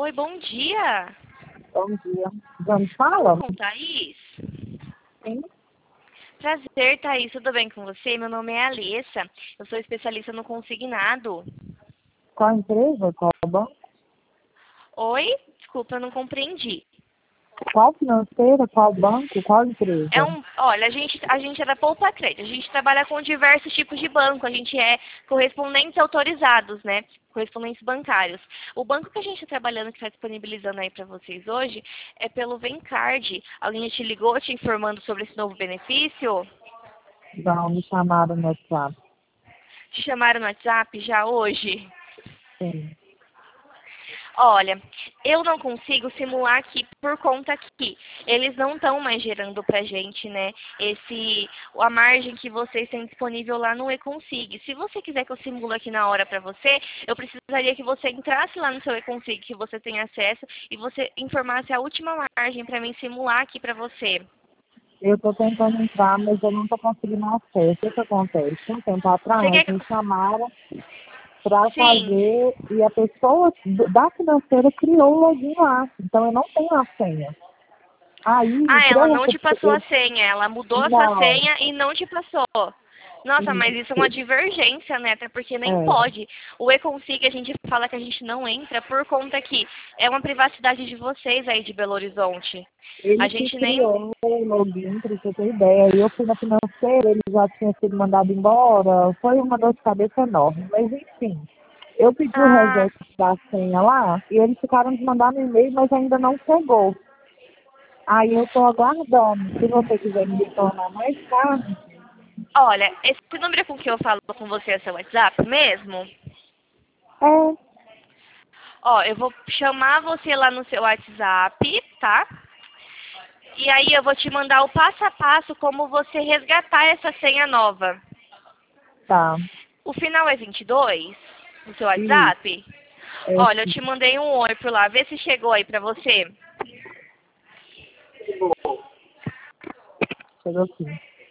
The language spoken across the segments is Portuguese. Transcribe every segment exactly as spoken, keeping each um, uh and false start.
Oi, bom dia. Bom dia. Vamos falar? Com Thaís? Sim. Prazer, Thaís. Tudo bem com você? Meu nome é Alessa. Eu sou especialista no consignado. Qual empresa? Qual banco? Oi? Desculpa, eu não compreendi. Qual financeira? Qual banco? Qual É empresa? um, olha, a gente, a gente é da Poupa Crédito. A gente trabalha com diversos tipos de banco. A gente é correspondentes autorizados, né? Correspondentes bancários. O banco que a gente está trabalhando, que está disponibilizando aí para vocês hoje, é pelo Vencard. Alguém te ligou te informando sobre esse novo benefício? Não, me chamaram no WhatsApp. Te chamaram no WhatsApp já hoje? Sim. Olha, eu não consigo simular aqui por conta que eles não estão mais gerando pra gente, né, esse, a margem que vocês têm disponível lá no eConsig. Se você quiser que eu simule aqui na hora pra você, eu precisaria que você entrasse lá no seu eConsig, que você tem acesso, e você informasse a última margem pra mim simular aqui pra você. Eu estou tentando entrar, mas eu não estou conseguindo acesso. O que, que acontece? Um tempo Você atrás, quer que... me chamaram para Sim. fazer e a pessoa do- da financeira criou o login lá. Então eu não tenho a senha. Aí, Ah, para ela eu não te recuperar, passou a eu, senha, ela mudou a sua não, senha e não te passou. Nossa, mas isso é uma isso, divergência, né? Até porque nem é. pode. O eConsig a gente fala que a gente não entra por conta que é uma privacidade de vocês aí de Belo Horizonte. A Ele que gente nem... criou o login, para você ter ideia. Eu fui na financeira, ele já tinha sido mandado embora. Foi uma dor de cabeça enorme. Mas, enfim, eu pedi o Ah, reset da senha lá e eles ficaram de mandar no e-mail, mas ainda não chegou. Aí eu estou aguardando. Se você quiser me retornar mais tarde, olha, esse número com que eu falo com você é seu WhatsApp mesmo? é, Ó, eu vou chamar você lá no seu WhatsApp, tá? E aí eu vou te mandar o passo a passo como você resgatar essa senha nova. tá. O final é vinte e dois no seu Isso, WhatsApp? é, Olha, eu te mandei um oi por lá. Vê se chegou aí pra você. chegou aqui.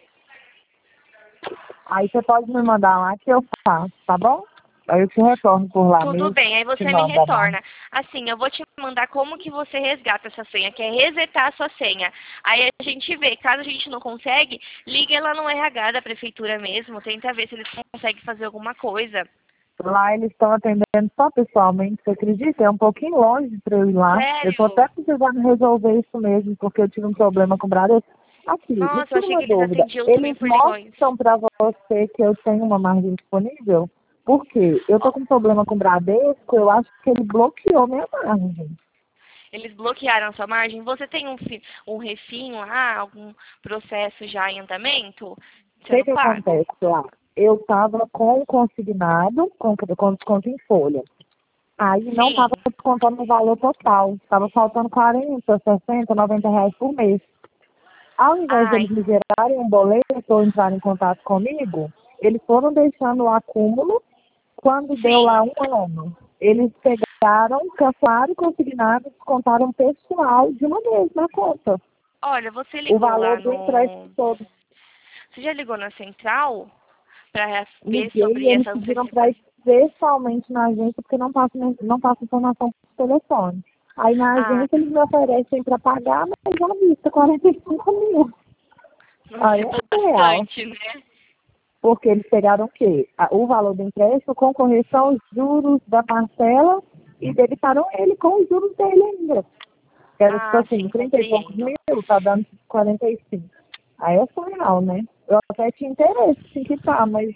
Aí você pode me mandar lá que eu faço, tá bom? Aí eu te retorno por lá Tudo mesmo, bem, aí te você me manda lá. retorna. Assim, eu vou te mandar como que você resgata essa senha, que é resetar a sua senha. Aí a gente vê, caso a gente não consegue, liga lá no R H da prefeitura mesmo, tenta ver se eles conseguem fazer alguma coisa. Lá eles estão atendendo só pessoalmente, você acredita? É um pouquinho longe para eu ir lá. Eu estou Sério? até precisando resolver isso mesmo, porque eu tive um problema com o Bradesco. Aqui, me Nossa, eu tira achei uma que eles dúvida. atendiam também Eles por ligações. mostram para você que eu tenho uma margem disponível? Por quê? Eu Ó, estou com um problema com o Bradesco, eu acho que ele bloqueou minha margem. eles bloquearam a sua margem. Você tem um, fi- um refim lá, algum processo já em andamento O que, sendo que pago? acontece lá? Eu estava com o consignado, com, com desconto em folha. Aí não estava Sim. descontando o valor total. Estava faltando quarenta, sessenta, noventa reais por mês. Ao invés deles Ai, me gerarem um boleto ou entrar em contato comigo, eles foram deixando o acúmulo. Quando deu lá sim. um ano, eles pegaram, cancelaram o consignado, descontaram pessoal de uma vez na conta. Olha, você O ligou lá valor do empréstimo no... todo. Você já ligou na central para ver Liguei e sobre eles essa pediram para ir antecipação? pessoalmente na agência porque não passa, não passa informação por telefone. Aí na Ah, agência eles me oferecem para pagar, mas já vista quarenta e cinco mil. nossa, Aí é é real. bastante, né? Porque eles pegaram o quê? A- O valor do empréstimo com correção aos juros da parcela e debitaram ele com os juros dele ainda. Que era tipo Ah, assim, sim, trinta e poucos compreendo. mil, tá dando quarenta e cinco. Aí é surreal, né? Eu até tinha interesse em quitar, mas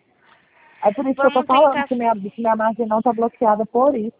é por isso que eu tô Vamos falando tentar... que minha, que minha margem não tá bloqueada por isso.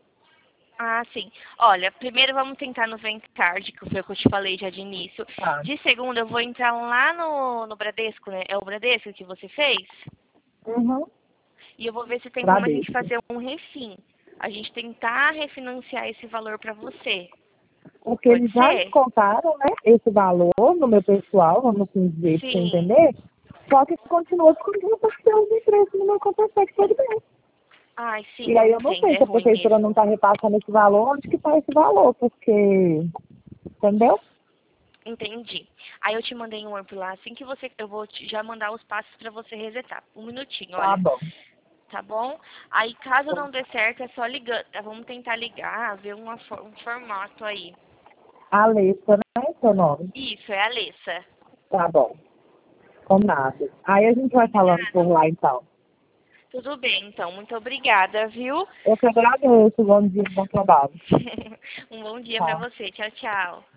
Ah, sim. Olha, primeiro vamos tentar no Vencard, que foi o que eu te falei já de início. Tá. De segundo, eu vou entrar lá no, no Bradesco, né? É o Bradesco que você fez? Uhum. E eu vou ver se tem como a gente Bradesco. fazer um refim. A gente tentar refinanciar esse valor para você. Porque Pode eles já ser? descontaram, né, esse valor no meu pessoal, vamos assim dizer, pra você Sim. entender. Só que continua descontando parcela de preço no meu conta-cheque todo mês. Ai, sim, E eu aí eu não entendo. sei É se a ruim prefeitura mesmo. não está repassando esse valor, onde que está esse valor, porque, entendeu? Entendi. Aí eu te mandei um oi por lá. Assim que você... Eu vou te- já mandar os passos para você resetar. Um minutinho, Tá olha. bom. tá bom? Aí, caso não dê certo, é só ligar. Vamos tentar ligar, ver uma, um formato aí. Alessa, né? Seu nome? Isso, é a Alessa. Tá bom. Combinado. Aí a gente vai falando por lá, então. Tudo bem, então. Muito obrigada, viu? Eu que agradeço. Bom dia, bom trabalho. Um bom dia Tá. pra você. Tchau, tchau.